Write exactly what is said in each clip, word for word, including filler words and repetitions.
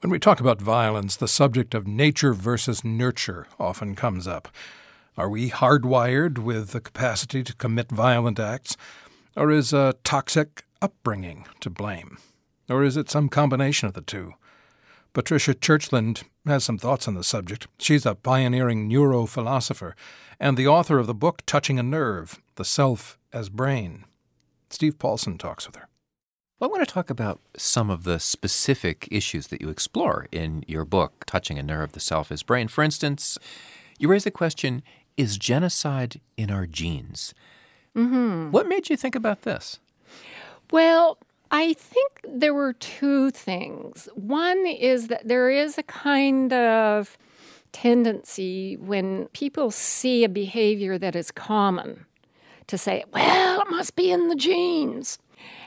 When we talk about violence, the subject of nature versus nurture often comes up. Are we hardwired with the capacity to commit violent acts, or is a toxic upbringing to blame? Or is it some combination of the two? Patricia Churchland has some thoughts on the subject. She's a pioneering neurophilosopher and the author of the book Touching a Nerve, The Self as Brain. Steve Paulson talks with her. Well, I want to talk about some of the specific issues that you explore in your book, Touching a Nerve, The Self as Brain. For instance, you raise the question, is genocide in our genes? Mm-hmm. What made you think about this? Well, I think there were two things. One is that there is a kind of tendency when people see a behavior that is common to say, well, it must be in the genes.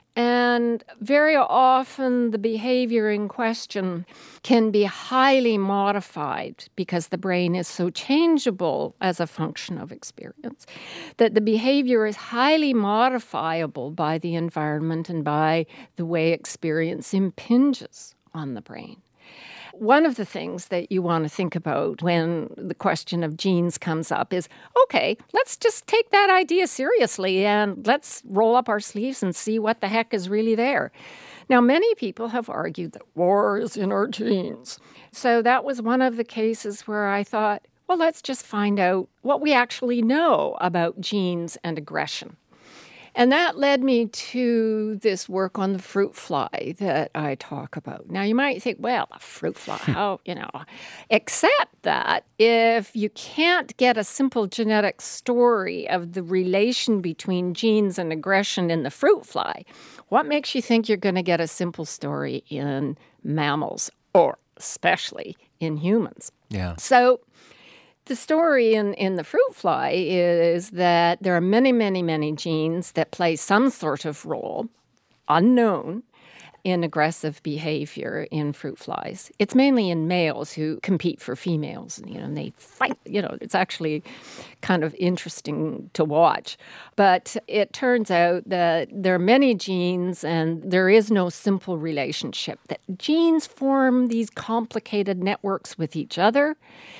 And very often the behavior in question can be highly modified because the brain is so changeable as a function of experience that the behavior is highly modifiable by the environment and by the way experience impinges on the brain. One of the things that you want to think about when the question of genes comes up is, okay, let's just take that idea seriously and let's roll up our sleeves and see what the heck is really there. Now, many people have argued that war is in our genes. So that was one of the cases where I thought, well, let's just find out what we actually know about genes and aggression. And that led me to this work on the fruit fly that I talk about. Now, you might think, well, a fruit fly, how, you know, except that if you can't get a simple genetic story of the relation between genes and aggression in the fruit fly, what makes you think you're going to get a simple story in mammals or especially in humans? Yeah. So the story in, in the fruit fly is that there are many, many, many genes that play some sort of role, unknown, in aggressive behavior in fruit flies. It's mainly in males who compete for females, you know, and they fight. You know, it's actually kind of interesting to watch. But it turns out that there are many genes and there is no simple relationship, that genes form these complicated networks with each other.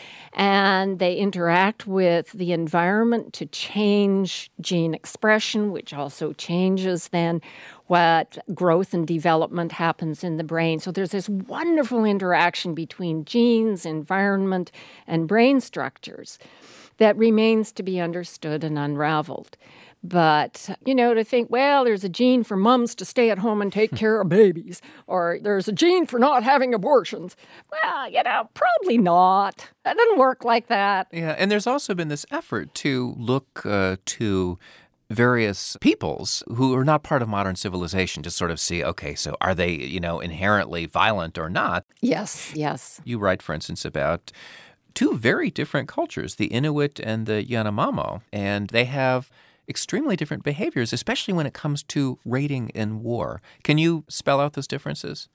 And they interact with the environment to change gene expression, which also changes then what growth and development happens in the brain. So there's this wonderful interaction between genes, environment, and brain structures that remains to be understood and unraveled. But, you know, to think, well, there's a gene for moms to stay at home and take care of babies, or there's a gene for not having abortions. Well, you know, probably not. It doesn't work like that. Yeah, and there's also been this effort to look uh, to various peoples who are not part of modern civilization to sort of see, okay, so are they, you know, inherently violent or not? Yes, yes. You write, for instance, about two very different cultures, the Inuit and the Yanomamo, and they have extremely different behaviors, especially when it comes to raiding in war. Can you spell out those differences?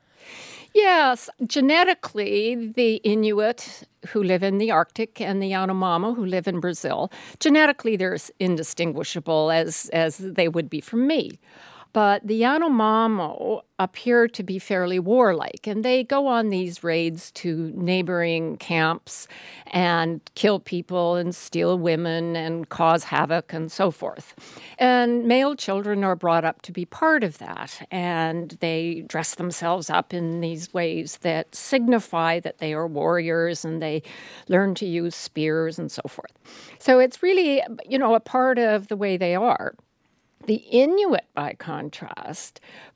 Yes. Genetically, the Inuit who live in the Arctic and the Yanomamo who live in Brazil, genetically they're indistinguishable as, as they would be from me. But the Yanomamo appear to be fairly warlike, and they go on these raids to neighboring camps and kill people and steal women and cause havoc and so forth. And male children are brought up to be part of that, and they dress themselves up in these ways that signify that they are warriors, and they learn to use spears and so forth. So it's really, you know, a part of the way they are. The Inuit, by contrast,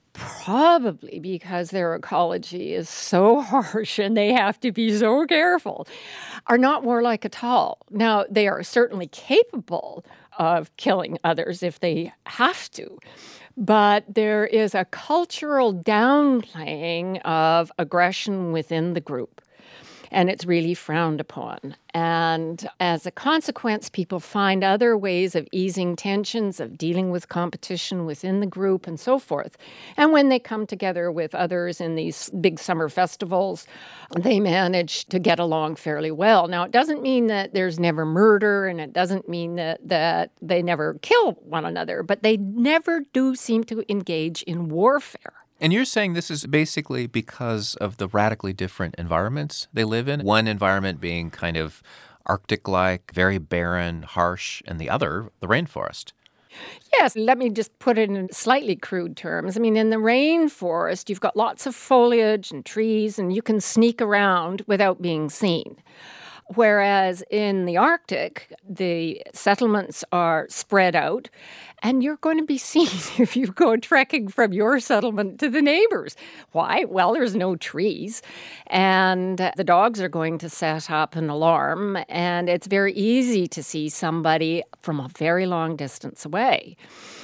probably because their ecology is so harsh and they have to be so careful, are not warlike at all. Now, they are certainly capable of killing others if they have to, but there is a cultural downplaying of aggression within the group. And it's really frowned upon. And as a consequence, people find other ways of easing tensions, of dealing with competition within the group and so forth. And when they come together with others in these big summer festivals, they manage to get along fairly well. Now, it doesn't mean that there's never murder, and it doesn't mean that, that they never kill one another, but they never do seem to engage in warfare And you're saying this is basically because of the radically different environments they live in? One environment being kind of Arctic-like, very barren, harsh, and the other, the rainforest. Yes, let me just put it in slightly crude terms. I mean, in the rainforest, you've got lots of foliage and trees, and you can sneak around without being seen. Whereas in the Arctic, the settlements are spread out, and you're going to be seen if you go trekking from your settlement to the neighbors. Why? Well, there's no trees, and the dogs are going to set up an alarm, and it's very easy to see somebody from a very long distance away.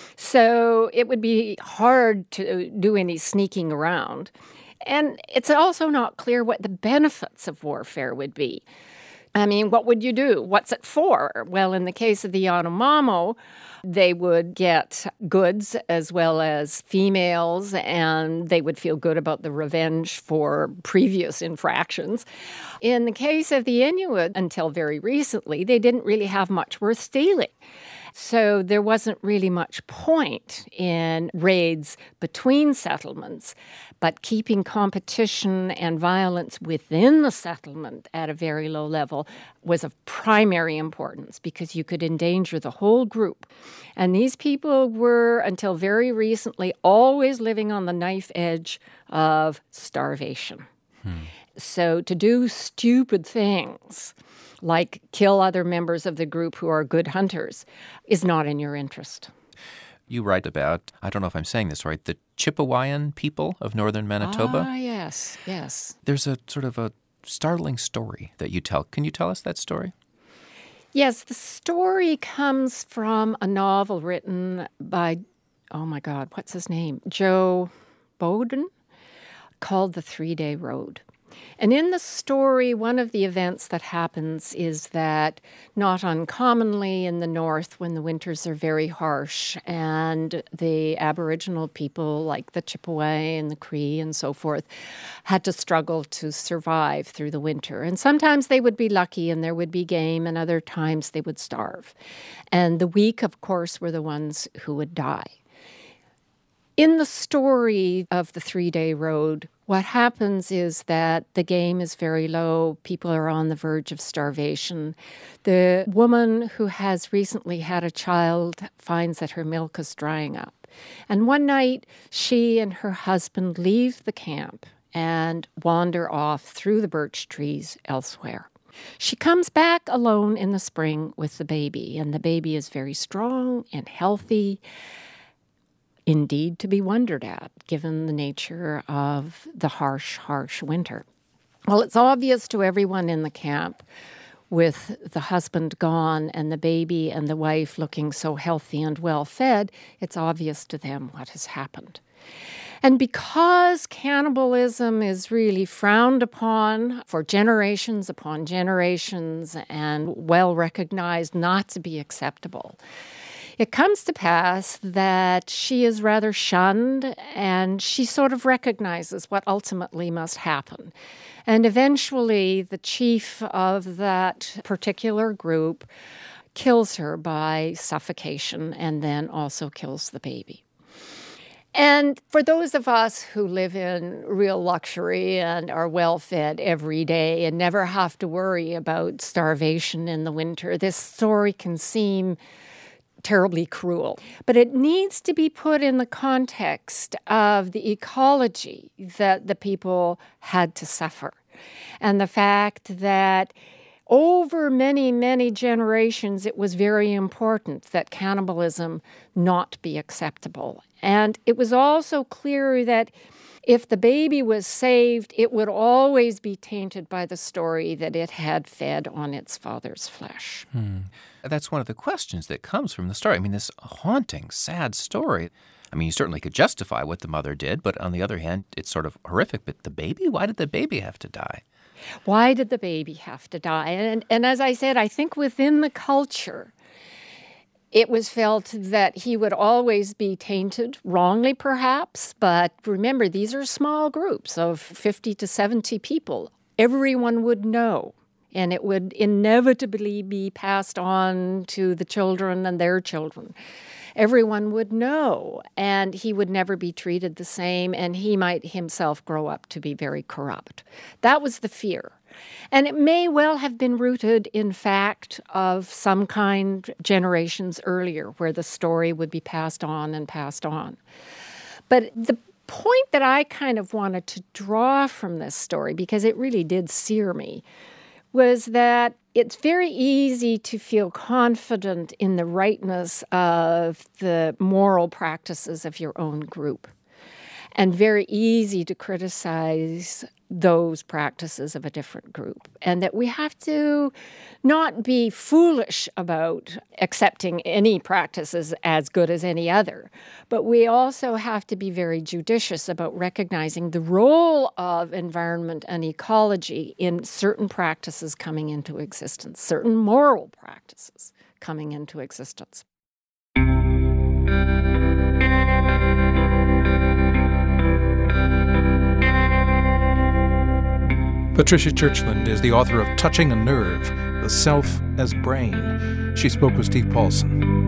So it would be hard to do any sneaking around. And it's also not clear what the benefits of warfare would be. I mean, what would you do? What's it for? Well, in the case of the Yanomamo, they would get goods as well as females, and they would feel good about the revenge for previous infractions. In the case of the Inuit, until very recently, they didn't really have much worth stealing. So there wasn't really much point in raids between settlements, but keeping competition and violence within the settlement at a very low level was of primary importance because you could endanger the whole group. And these people were, until very recently, always living on the knife edge of starvation. Hmm. So to do stupid things like kill other members of the group who are good hunters, is not in your interest. You write about, I don't know if I'm saying this right, the Chipewyan people of northern Manitoba. Ah, yes, yes. There's a sort of a startling story that you tell. Can you tell us that story? Yes, the story comes from a novel written by, oh my God, what's his name? Joe Bowden, called The Three-Day Road. And in the story, one of the events that happens is that not uncommonly in the north, when the winters are very harsh and the Aboriginal people like the Chippewa and the Cree and so forth had to struggle to survive through the winter. And sometimes they would be lucky and there would be game, and other times they would starve. And the weak, of course, were the ones who would die. In the story of The Three-Day Road, what happens is that the game is very low. People are on the verge of starvation. The woman who has recently had a child finds that her milk is drying up. And one night, she and her husband leave the camp and wander off through the birch trees elsewhere. She comes back alone in the spring with the baby, and the baby is very strong and healthy. Indeed to be wondered at, given the nature of the harsh, harsh winter. Well, it's obvious to everyone in the camp, with the husband gone and the baby and the wife looking so healthy and well-fed, it's obvious to them what has happened. And because cannibalism is really frowned upon for generations upon generations and well recognized not to be acceptable, it comes to pass that she is rather shunned, and she sort of recognizes what ultimately must happen. And eventually, the chief of that particular group kills her by suffocation and then also kills the baby. And for those of us who live in real luxury and are well-fed every day and never have to worry about starvation in the winter, this story can seem terribly cruel. But it needs to be put in the context of the ecology that the people had to suffer. And the fact that over many, many generations, it was very important that cannibalism not be acceptable. And it was also clear that if the baby was saved, it would always be tainted by the story that it had fed on its father's flesh. Hmm. That's one of the questions that comes from the story. I mean, this haunting, sad story. I mean, you certainly could justify what the mother did, but on the other hand, it's sort of horrific. But the baby? Why did the baby have to die? Why did the baby have to die? And, and as I said, I think within the culture, it was felt that he would always be tainted, wrongly perhaps, but remember, these are small groups of fifty to seventy people. Everyone would know, and it would inevitably be passed on to the children and their children. everyone would know, and he would never be treated the same, and he might himself grow up to be very corrupt. That was the fear. And it may well have been rooted in fact of some kind generations earlier, where the story would be passed on and passed on. But the point that I kind of wanted to draw from this story, because it really did sear me, was that it's very easy to feel confident in the rightness of the moral practices of your own group, and very easy to criticize those practices of a different group, and that we have to not be foolish about accepting any practices as good as any other, but we also have to be very judicious about recognizing the role of environment and ecology in certain practices coming into existence, certain moral practices coming into existence. Patricia Churchland is the author of Touching a Nerve, The Self as Brain. She spoke with Steve Paulson.